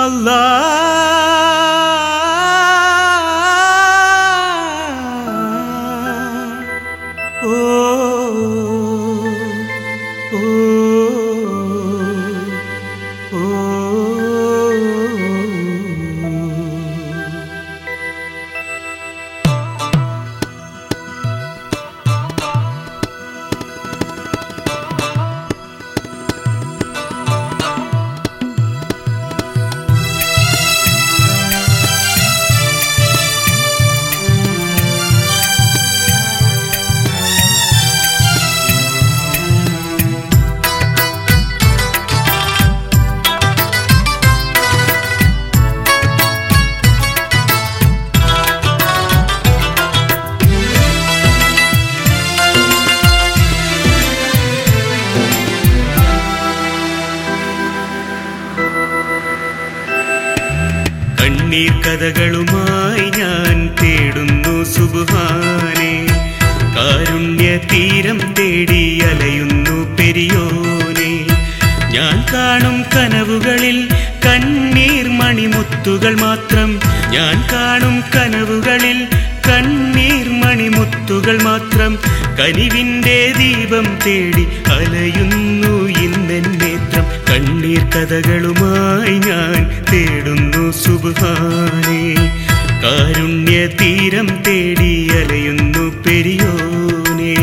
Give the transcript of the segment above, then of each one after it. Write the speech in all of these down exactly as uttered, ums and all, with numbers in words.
കണ്ണീർ കഥകളുമായി ഞാൻ തേടുന്നു സുബ്ഹാനേ, കാരുണ്യ തീരം തേടി അലയുന്നു പെരിയോനെ. ഞാൻ കാണും കനവുകളിൽ കണ്ണീർ മണിമുത്തുകൾ മാത്രം, ഞാൻ കാണും കനവുകളിൽ കണ്ണീർ മണിമുത്തുകൾ മാത്രം. കനിവിൻ്റെ ദീപം തേടി അലയുന്നു ഇന്നെൻ നേത്രം. കണ്ണീർ കഥകളുമായി ഞാൻ തേടുന്നു സുബ്ഹാനേ, കാരുണ്യ തീരം തേടി അലയുന്നു പെരിയോനെ.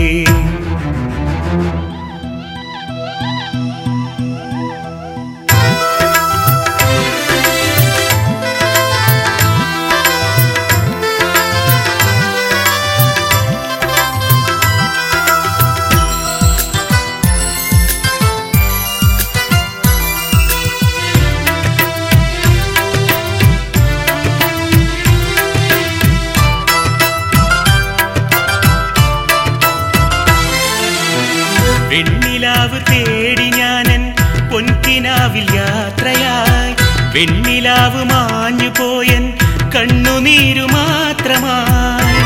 വെണ്ണിലാവ് തേടി ഞാനൻ പൊൻകിനാവിൽ യാത്രയായി, വെണ്ണിലാവ് മാഞ്ഞു പോയൻ കണ്ണുനീരു മാത്രമായി.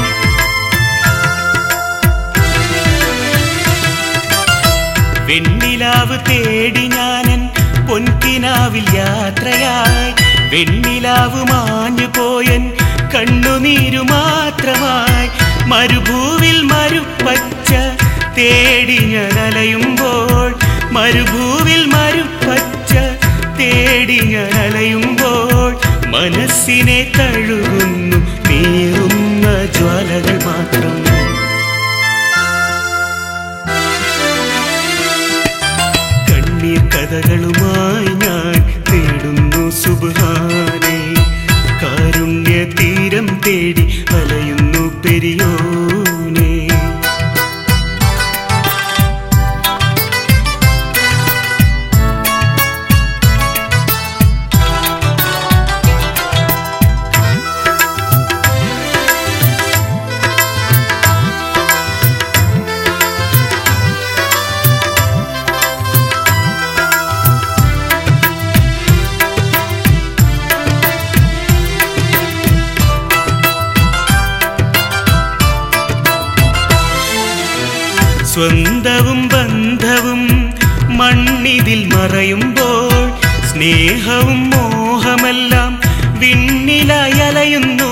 വെണ്ണിലാവ് തേടി ഞാനൻ പൊൻകിനാവിൽ യാത്രയായി, വെണ്ണിലാവ് മാഞ്ഞു പോയൻ കണ്ണുനീരു മാത്രമായി. മരുഭൂവിൽ മരുപ്പച്ച തേടി ഞാൻ അലയുമ്പോൾ, മരുഭൂവിൽ മരുപ്പച്ച തേടി ഞാൻ അലയുമ്പോൾ, മനസ്സിനെ തഴുകുന്നു നീറുന്ന ജ്വാലകൾ മാത്രം. കണ്ണീർ കഥകളുമായി ഞാൻ തേടുന്നു സുബ്ഹാനേ, കാരുണ്യ തീരം തേടി അലയുന്നു പെരിയോനെ. സ്വന്തവും ബന്ധവും മണ്ണിതിൽ മറയുമ്പോൾ, സ്നേഹവും മോഹമെല്ലാം വിണ്ണിലായി അലയുന്നു.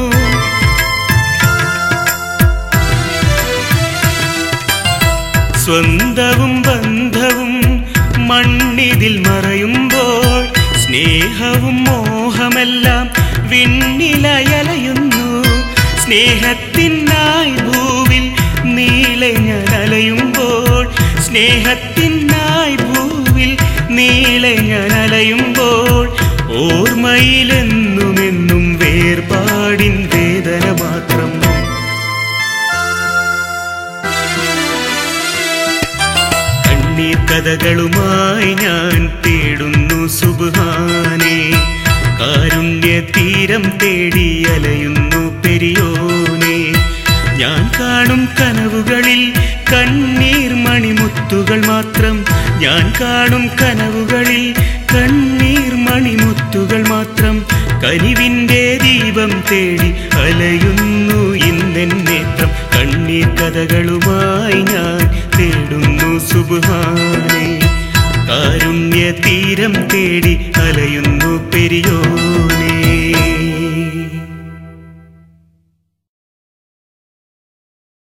സ്വന്തവും ബന്ധവും മണ്ണിതിൽ മറയുമ്പോൾ, സ്നേഹവും മോഹമെല്ലാം വിണ്ണിലായി അലയുന്നു. സ്നേഹത്തിനായി ഭൂവിൽ നീളെ ഞാൻ അലയുമ്പോൾ, സ്നേഹത്തിനായി ഭൂവിൽ നീളെ ഞാൻ അലയുമ്പോൾ, ഓർമ്മയിലെന്നുമെന്നും വേർപാടിൻ വേദന മാത്രം. കണ്ണീർ കഥകളുമായി ഞാൻ തേടുന്നു സുബ്ഹാനേ, കാരുണ്യ തീരം തേടി അലയുന്നു പെരിയോനെ. ഞാൻ കാണും കനവുകളിൽ കണ്ണീർ മണിമുത്തുകൾ മാത്രം, ഞാൻ കാണും കനവുകളിൽ കണ്ണീർ മണിമുത്തുകൾ മാത്രം. കനിവിൻ്റെ ദീപം തേടി അലയുന്നു ഇന്നെൻ നേത്രം. കണ്ണീർ കഥകളുമായി ഞാൻ തേടുന്നു സുബ്ഹാനേ, കാരുണ്യ തീരം തേടി അലയുന്നു പെരിയോൻ.